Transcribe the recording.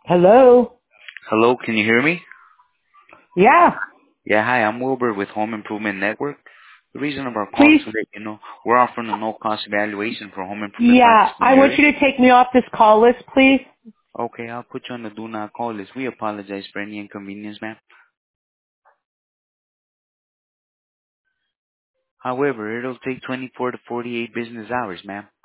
Hello? Hello, can you hear me? Yeah, Yeah, hi, I'm Wilbur with Home Improvement Network. The reason of our call is please. to let you know we're offering a no-cost evaluation for home improvement Yeah, projects in I the want area. you to take me off this call list, please. Okay, I'll put you on the do not call list. We apologize for any inconvenience, ma'am. However, it'll take 24 to 48 business hours, ma'am.